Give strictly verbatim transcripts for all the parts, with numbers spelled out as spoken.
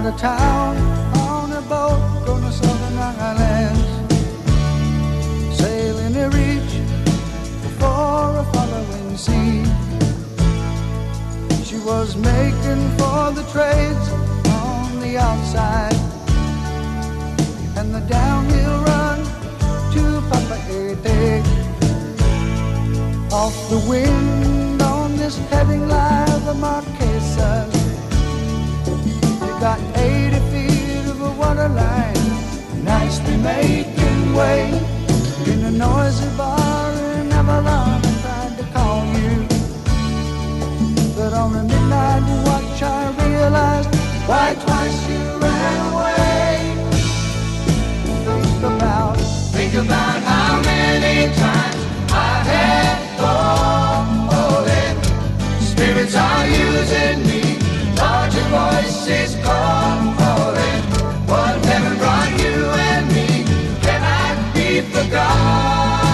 out of town on a boat from the southern islands, sailing to reach before a following sea. She was making for the trades on the outside and the downhill run to Papa Ede. Off the wind on this heading line, the Marquesas, you got eighty feet of a water line, nicely making way in a noisy bar in Avalon. I tried to call you, but on the midnight watch I realized why twice you ran away. Think about, think about how many times I had fallen. Spirits are using me, larger voices calling. What heaven brought you and me cannot be forgotten.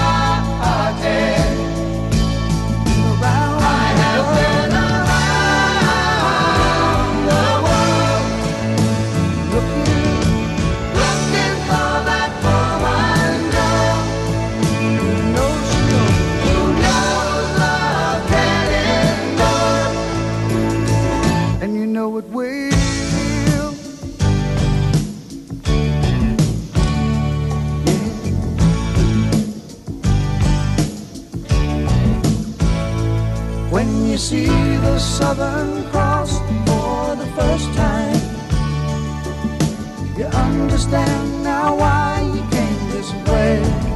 Around I have been around the world, looking, looking for that woman girl who knows she knows, who knows love can endure, and you know it will. When you see the Southern Cross for the first time, you understand now why you came this way.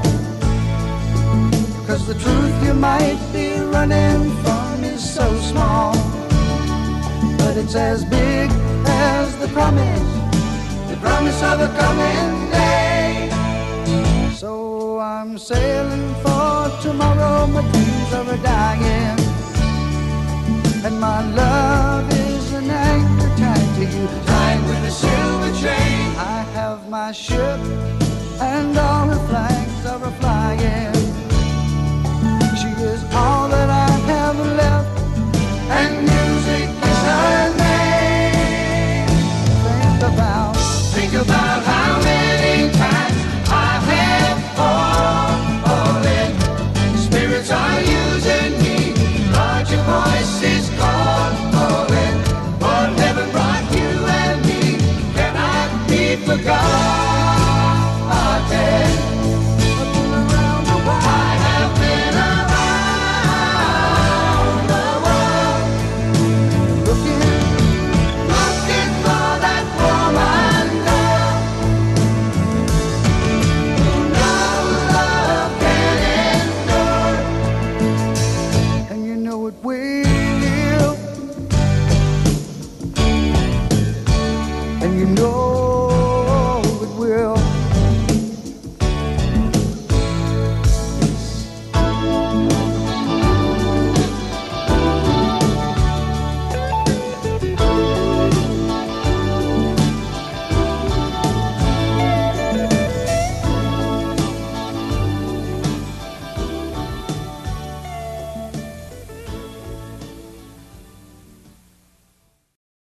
'Cause the truth you might be running from is so small, but it's as big as the promise, the promise of a coming day. So I'm sailing for tomorrow, my dreams are dying, and my love is an anchor tied to you, tied with a silver chain. I have my ship and all her flags are flying. She is all that I have left, and music is her name. Think about, think about how many times I have fallen. Spirits are using me, larger voices calling. What heaven brought you and me cannot be forgotten. I have been around the world, looking, looking for that woman girl who knows love can endure, and you know it will, and you know it will.